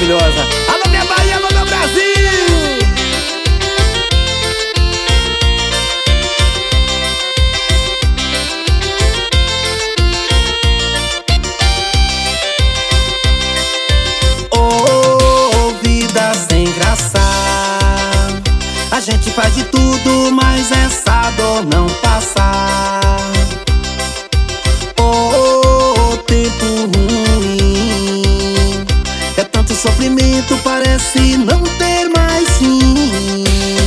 maravilhosa. Alô, minha Bahia, alô, meu Brasil! Oh, vida sem graça. A gente faz de tudo, mas essa dor não passa. Oh, tempo ruim. É tanto sofrimento, parece não ter mais fim.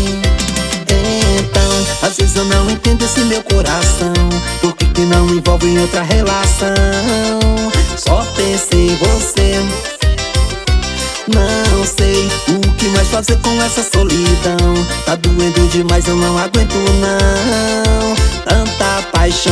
Então, às vezes eu não entendo esse meu coração. Por que não me envolve em outra relação? Só penso em você. Não sei o que mais fazer com essa solidão. Tá doendo demais, eu não aguento não. Tanta paixão.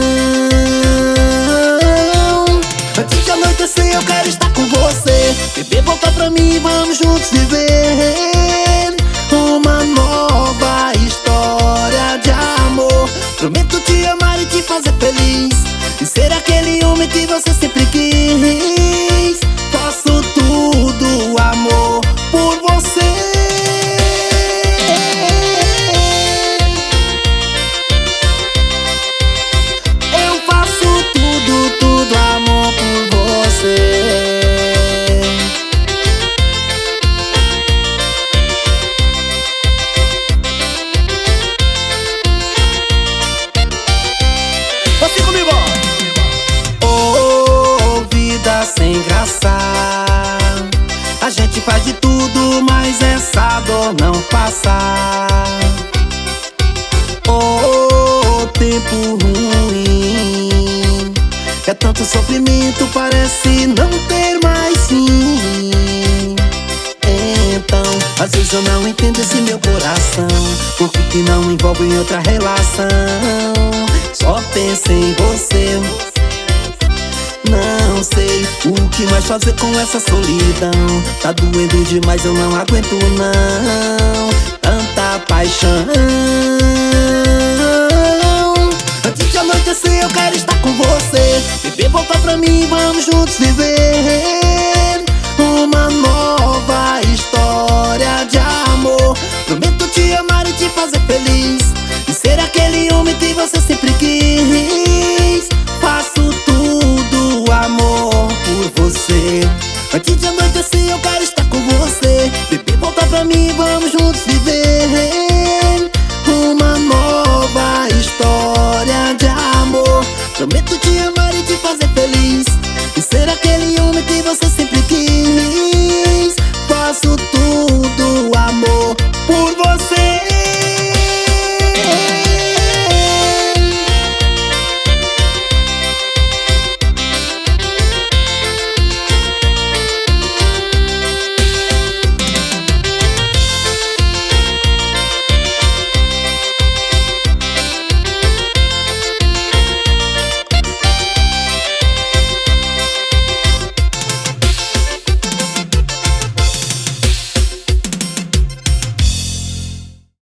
Antes de anoitecer eu quero estar com você. Bebê, volta pra mim, vamos juntos viver uma nova história de amor. Prometo te amar e te fazer feliz, e ser aquele homem que você sempre quis. Faço tudo, amor, por você. Eu faço tudo, tudo, amor, por você. Assim comigo! Oh, vida sem graça. A gente faz de tudo, mas essa dor não passa. Oh, tempo ruim. É tanto sofrimento, parece não ter mais fim. Então, às vezes eu não entendo esse meu coração. Por que não me envolve em outra relação? Só penso em você. Não sei o que mais fazer com essa solidão. Tá doendo demais, eu não aguento não. Tanta paixão. Antes de anoitecer eu quero estar com você. Bebê, volta pra mim, vamos juntos viver uma nova história de amor. Prometo te amar e te fazer feliz, e ser aquele homem que você sempre quis. Faço tudo, amor, por você. Antes de anoitecer eu quero estar com você. Bebê, volta pra mim, vamos juntos viver uma nova história de amor. Prometo